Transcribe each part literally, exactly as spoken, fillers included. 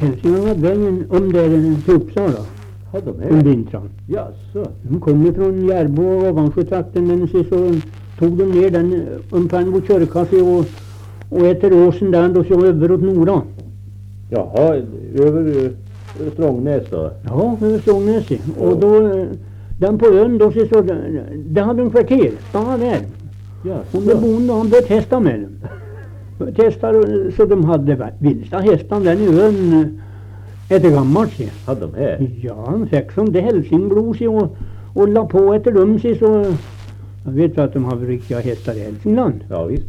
Hälsningarna var vägen om där till Uppsala. Ja, de En är. vintran. Jaså. De kom ifrån Järbo och Ovansjötrakten, men så, så tog de ner den ungefär mot Körkassi och, och efter åsen där och så över åt Nora. Jaha, över uh, Strångnäs då? Ja, över Strångnäs. Och då, eh, den på ön då, så, så där hade de kvarter. Stanna där. Hon är bonde och han började testa med dem. Testade så de hade vilda hästar den i ön efter gammalt sig. Hade de här? Ja, han fick som det hälsingblod sig och, och la på efter dem sig så. Jag vet att de har riktiga hästar i Hälsingland. Ja, visst.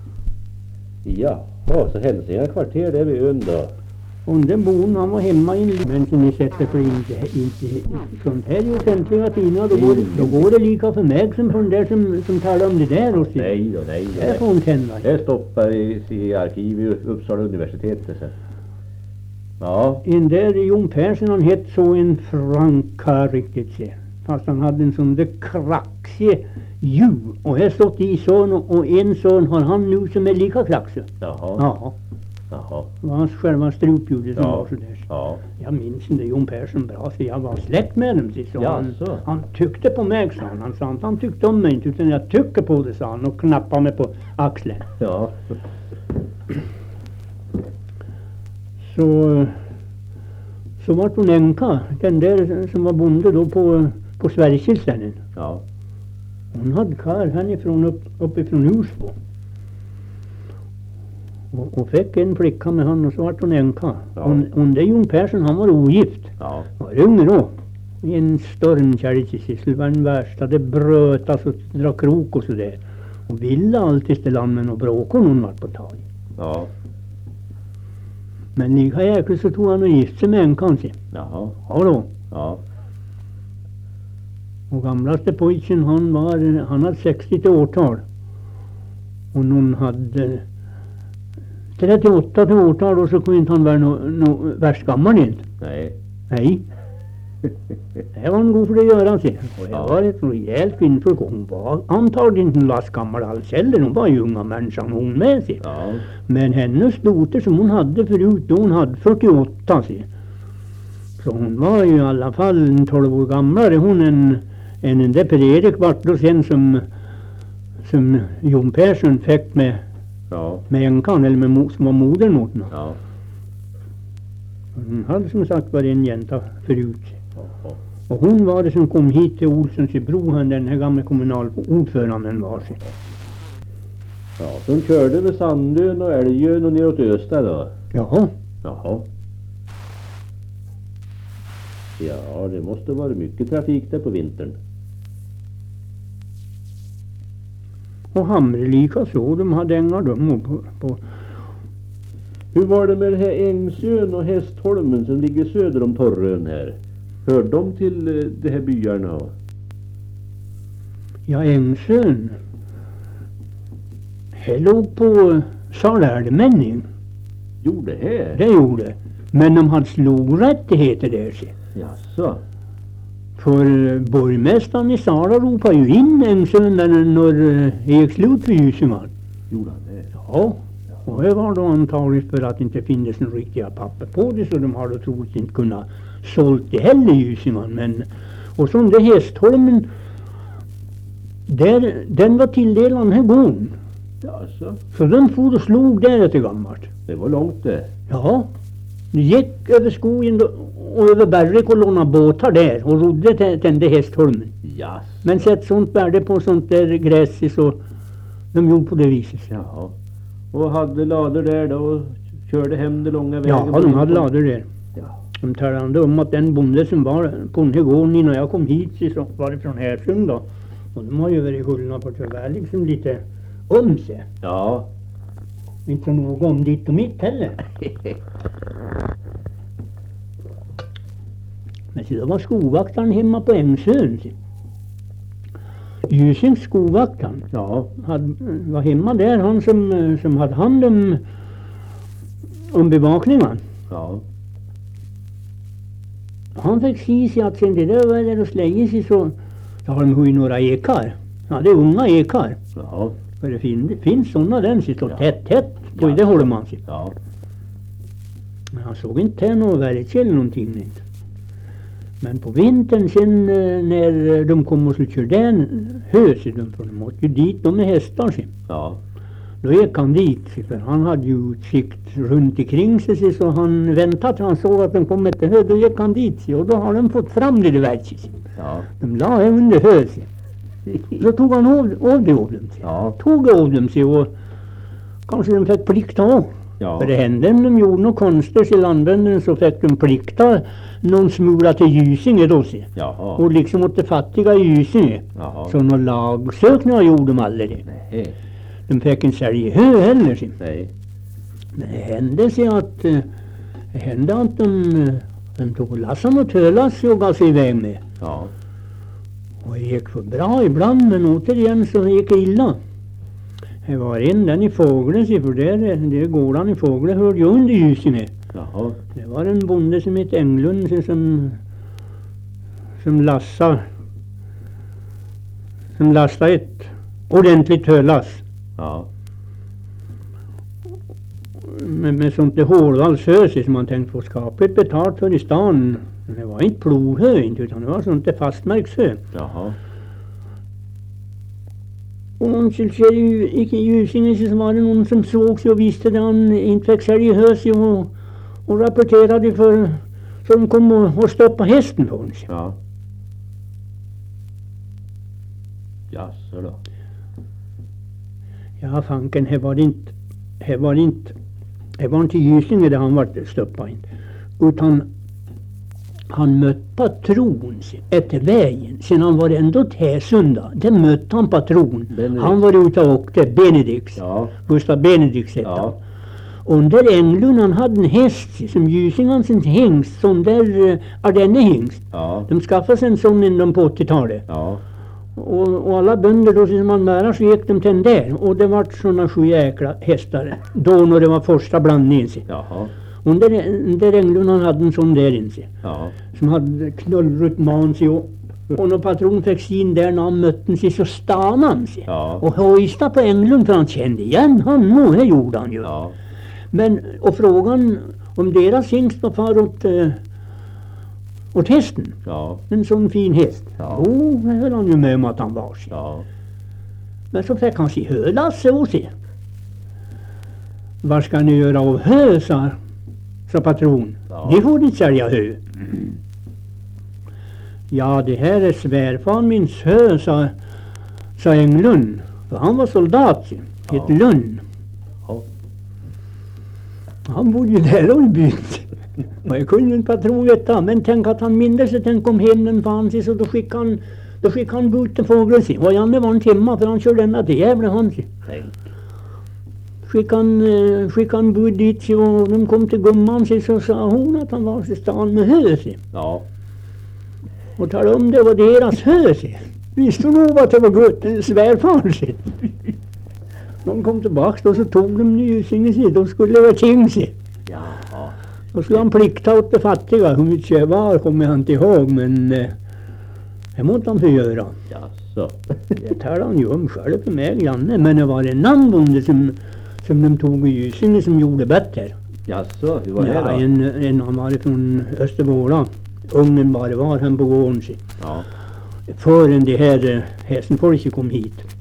Jaha, så Hälsinga kvarter där vid ön då? Och den bonden han var hemma i en men som ni sätter för inte, inte sånt här i offentliga tidningar. Då går, då går det lika för mig som för den där som, som talar om det där. Och Nej då, nej då. Det får hon tända. Det stoppar i, i arkiv i Uppsala universitetet. Så. Ja. En där Jon Persson han hette så en franka riktigt se. Fast han hade en sån där kraxig ju. Och här stått i son och, och en son har han nu som är lika kraxig. Jaha. Ja. Jaha. Det var hans själva strupljudet som Ja. var sådär. Ja. Jag minns inte Jon Persson bra så jag var släkt med dem. Så Ja, han, så. han tyckte på mig sa han. Han sa inte han tyckte om mig inte utan jag tycker på det sa han och knappade mig på axeln. Ja. Så så var hon änka. Den där som var bonde då på, på Sverigesilstenen. Ja. Hon hade kar härifrån upp, uppifrån Husbo. Och, och fick en flicka med han och så var hon änka. Ja. Hon, hon det Jon Persson han var ogift. Ja. Var ung då. I en stormkärleksyssel det var den värsta. Det bröt alltså dra krok och sådär. Och ville alltid ställa med och bråka hon var på tal. Ja. Men lika jäkligt så tog han och gift sig med änkan sin. Jaha. Ja då. Ja. Och gamlaste pojken han var, han hade sextio till årtal. Och någon hade trettioåtta till årtal och så kunde inte han vara no, no, värst gammal inte. Nej. Nej. Det var en god för det att göra sig. Och det Ja. var ett rejält kvinnfolk. Hon var antagligen inte last gammal alls heller. Hon var ju unga människan hon med sig. Ja. Men hennes dotter som hon hade förut då hon hade fyrtioåtta sig. Så hon var ju i alla fall en tolv år gamlare hon än, än den där Per-Erik vart då sen som, som Jon Persson fick med, Ja. med änkan eller med mo, som var modern åt henne. Ja. Hon hade som sagt varit en jänta förut. Jaha. Och hon var det som kom hit till Olssons i Bro, han den här gamla kommunalordföranden var sig. Ja, så de körde över Sandön och Älgön och neråt Östa då? Jaha. Jaha. Ja, det måste vara mycket trafik där på vintern. Och Hamre lika så, de hade ängar de på, på. Hur var det med det här Ängsön och Hästholmen som ligger söder om Torrön här? Hör de till eh, de här byarna? Ja, Ängsön. Det låg på Salärmänning. Jo, det här? Det gjorde. Men de hade slogrättigheter där sig. Jaså? För borgmästaren i Sala ropade ju in Ängsön där när det gick slut för Gysingar. Gjorde han det? Ja. Och det var då antagligen för att det inte finns några riktiga papper på det så de hade troligt inte kunnat sålt det heller Gysingar. Men och som det Hästholmen där, den var tilldelad den här gången. Jaså? Så den for och slog där efter gammalt. Det var långt det. Ja. Det gick över skogen då, och över berget och låna båtar där och rodde till den där Hästholmen. Jaså? Men sett sånt värde på sånt där gräs så de gjorde på det viset. Jaha. Och hade lader där då och körde hem det långa vägen? Ja, de hade lader där. Ja. De talade om att den bonde som var på den här gården innan jag kom hit så var det från Härsund då. Och de har ju varit hullna på tyvärr liksom lite om sig. Ja. Inte något om ditt och mitt heller. Men så det var skovaktaren hemma på Ängsön. Gysings skovaktaren. Ja. Hade, var hemma där han som, som hade hand om, om bevakningen. Ja. Han fick se sig att sen det där var där och slägge sig så, så har de ju några ekar. Ja, det är unga ekar. Ja. För det, fin, det finns sådana där som står Ja. tätt, tätt på Ja. det håller man sig. Ja. Men han såg inte här något verk eller någonting inte. Men på vintern sen när de kom och så körde den höset, för de måste ju dit, de är hästar sin. Ja. Då gick han dit, för han hade ju utsikt runt omkring sig, så han väntade till han såg att de kom efter hö, då gick han dit, och då har de fått fram det verket. Ja. De la här under höset. Så tog han av, av det av dem sig. Ja. Tog av dem sig och kanske de fick plikta av. Ja. För det hände om de gjorde något konstigt i landbönden, så fick de plikta någon smula till Gysinge då sig. Jaha. Och liksom åt det fattiga i Gysinge. Jaha. Så några lagsökningar gjorde de aldrig. Nej. De fick inte sälja hö heller sin. Nej. Men det hände sig att eh, det hände att de, de tog lassan och tölas och gav sig iväg med. Ja. Och det gick för bra ibland, men återigen så gick det illa. Det var en den i Fågle, för det, det gården i Fågle hörde ju under Gysinge. Jaha. Det var en bonde som hette Englund som, som lassa som lastade ett ordentligt hölass. Ja. Med, med sånt där hålvalshöse som man tänkte få skapligt betalt för i stan. Men det var inte plohö inte, utan det var sånt där fastmärkshö. Jaha. Och någon som gick i Gysinge, så var det någon som såg sig och visste att han inte fick sälja höse och, och rapporterade för, så de kom och, och stoppade hästen på honom. Ja. Jaså då. Ja, fanken, här var det inte, här var det inte, här var inte Gysinge där han var stoppad inte. Utan han mötte patron efter vägen. Sen han var ändå till Häsunda. Där mötte han patron. Benedikt. Han var ute och åkte. Benedikts. Ja. Gustav Benedikts hette han. Ja. Och där Englund, han hade en häst som Gysingens hingst. Sån där uh, Ardenne-hingst. Ja. De skaffade sig en sån innan på åttiotalet. Ja. Och, och alla bönder då som man märar, så gick de till den där. Och det var såna sju jäkla hästar. Då när det var första blandningen. Jaha. Och där, där Englund, han hade en sån där in sig. Ja. Som hade knullrut man sig. Och, och när patron fick sin där när han mötte sig, så stannade han sig. Ja. Och hojstade på Englund, för han kände igen han nog. Det gjorde han ju. Ja. Men, och frågan om deras hingst var far åt, äh, åt hästen. Ja. En sån fin häst. Ja. Jo, det höll han ju med om att han var sig. Ja. Men så fick han sig hölasse och se. Vad ska ni göra av hö, sa, sa patron. Ja. Ni får inte sälja hö. Mm. Ja, det här är svärfar min hö, sa, sa Englund. För han var soldat i Ja. ett Lund. Ja. Han bodde ju där och i byn. Och jag kunde inte patron veta. Men tänk att han mindes sig. Tänk om hemmen fanns sig. Så då skickade han, då skickade han bud till fågeln sin. Och Janne var en timma, för han körde denna till jävla han sig. Nej. Skickade han, eh, skickade han bud dit sig, och de kom till gumman sig, så sa hon att han var till stan med hö sig. Ja. Och talade om det var deras hö sig. Visste nog att det var gott, svärfar sig. De kom tillbaka då, så tog de Gysinge sig. De skulle vara ting sig. Ja. Då skulle han plikta åt det fattiga. Hur mycket det var kommer jag inte ihåg, men eh, det måste han få göra. Jaså. Det talade han ju om själv för mig, Janne. Men det var en annan bonde som, som de tog i Gysinge som gjorde bättre. Jaså, hur var det Ja, då? en, en han var från Östervåla. Ungen bara var han på gården sig. Ja. Förrän det här eh, hästenfolket kom hit.